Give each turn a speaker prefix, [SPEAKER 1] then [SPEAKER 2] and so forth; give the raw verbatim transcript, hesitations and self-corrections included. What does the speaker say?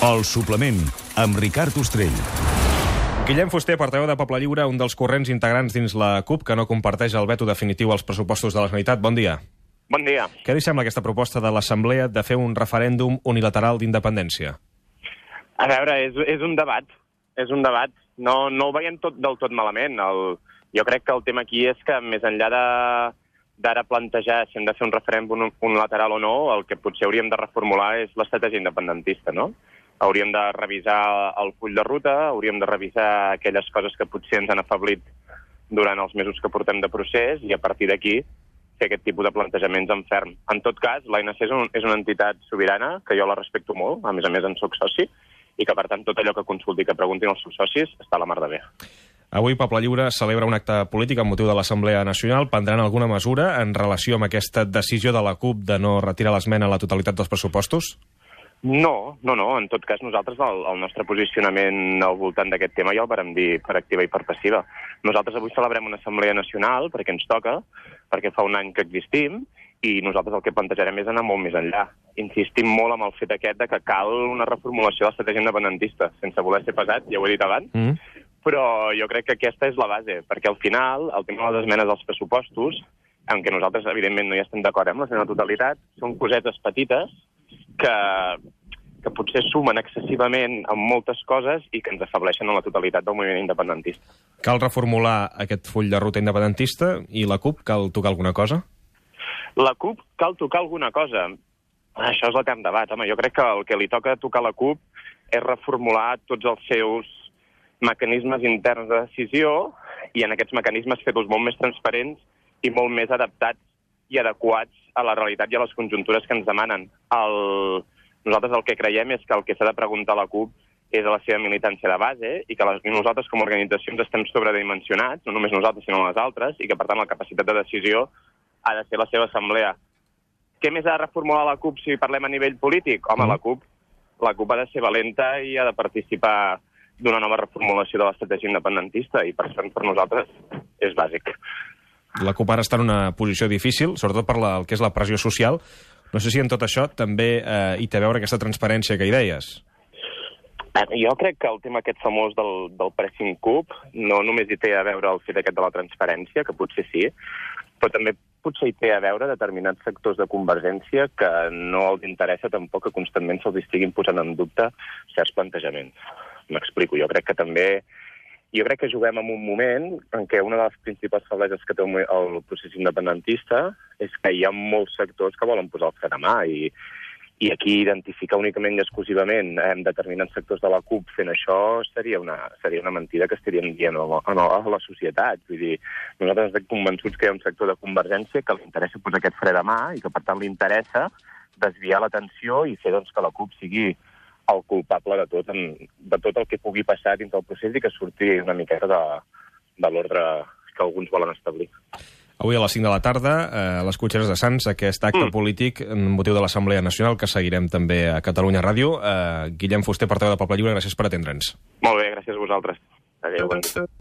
[SPEAKER 1] El suplement, amb Ricard Ostrell.
[SPEAKER 2] Guillem Fuster, portaveu de Poble Lliure, un dels corrents integrants dins la CUP que no comparteix el veto definitiu als pressupostos de la Generalitat. Bon dia.
[SPEAKER 3] Bon dia.
[SPEAKER 2] Què li sembla aquesta proposta de l'Assemblea de fer un referèndum unilateral d'independència?
[SPEAKER 3] A veure, és, és un debat. És un debat. No, no ho veiem tot del tot malament. El, jo crec que el tema aquí és que, més enllà de d'ara plantejar si hem de fer un referèndum unilateral o no, el que potser hauríem de reformular és l'estratègia independentista, no? Hauríem de revisar el full de ruta, hauríem de revisar aquelles coses que potser ens han afeblit durant els mesos que portem de procés i a partir d'aquí fer aquest tipus de plantejaments en ferm. En tot cas, l'A N C és, un, és una entitat sobirana, que jo la respecto molt, a més a més en soc soci, i que per tant tot allò que consulti i que preguntin els seus socis està a la mar de bé.
[SPEAKER 2] Avui Poble Lliure celebra un acte polític amb motiu de l'Assemblea Nacional. Prendran alguna mesura en relació amb aquesta decisió de la CUP de no retirar l'esmena a la totalitat dels pressupostos?
[SPEAKER 3] No, no, no. En tot cas, nosaltres el, el nostre posicionament al voltant d'aquest tema ja el vàrem dir per activa i per passiva. Nosaltres avui celebrem una Assemblea Nacional perquè ens toca, perquè fa un any que existim, i nosaltres el que plantejarem és anar molt més enllà. Insistim molt amb el fet aquest de que cal una reformulació de l'estratègia independentista, sense voler ser pesat, ja ho he dit abans, mm. però jo crec que aquesta és la base, perquè al final el tema de les esmenes als pressupostos, en què nosaltres evidentment no hi estem d'acord amb l'esmena a la totalitat, són cosetes petites que, que potser sumen excessivament en moltes coses i que ens afebleixen en la totalitat del moviment independentista.
[SPEAKER 2] Cal reformular aquest full de ruta independentista i la CUP cal tocar alguna cosa?
[SPEAKER 3] La CUP cal tocar alguna cosa. Això és l'etern debat. Home, jo crec que el que li toca tocar a la CUP és reformular tots els seus mecanismes interns de decisió i en aquests mecanismes fer-los molt més transparents i molt més adaptats i adequats a la realitat i a les conjuntures que ens demanen. El... Nosaltres el que creiem és que el que s'ha de preguntar a la CUP és a la seva militància de base i que les... nosaltres com a organitzacions estem sobredimensionats, no només nosaltres sinó les altres, i que per tant la capacitat de decisió ha de ser la seva assemblea. Què més ha de reformular la CUP si parlem a nivell polític? Home, mm. la CUP la CUP ha de ser valenta i ha de participar d'una nova reformulació de l'estratègia independentista i per això per nosaltres és bàsic.
[SPEAKER 2] La CUP ara està en una posició difícil, sobretot per la, el que és la pressió social. No sé si en tot això també eh, hi té a veure aquesta transparència que hi deies.
[SPEAKER 3] Eh, jo crec que el tema aquest famós del, del pressing CUP no només hi té a veure el fet aquest de la transparència, que potser sí, però també potser hi té a veure determinats sectors de Convergència que no els interessa tampoc que constantment se'ls estiguin posant en dubte certs plantejaments. M'explico, jo crec que també... Jo crec que juguem en un moment en què una de les principals febleses que té el procés independentista és que hi ha molts sectors que volen posar el fre de mà i, i aquí identificar únicament i exclusivament en determinats sectors de la CUP fent això seria una, seria una mentida que estaríem dient a la, a la societat. Vull dir, nosaltres estem convençuts que hi ha un sector de Convergència que li interessa posar aquest fre de mà i que per tant li interessa desviar l'atenció i fer doncs, que la CUP sigui el culpable de tot, en, de tot el que pugui passar dins del procés i que surti una miqueta de, de l'ordre que alguns volen establir.
[SPEAKER 2] Avui a les cinc de la tarda, eh, a les Cotxeres de Sants, aquest acte mm. polític en motiu de l'Assemblea Nacional que seguirem també a Catalunya Ràdio. Eh, Guillem Fuster, portaveu de Poble Lliure, gràcies per atendre'ns.
[SPEAKER 3] Molt bé, gràcies a vosaltres. Adéu, bon dia.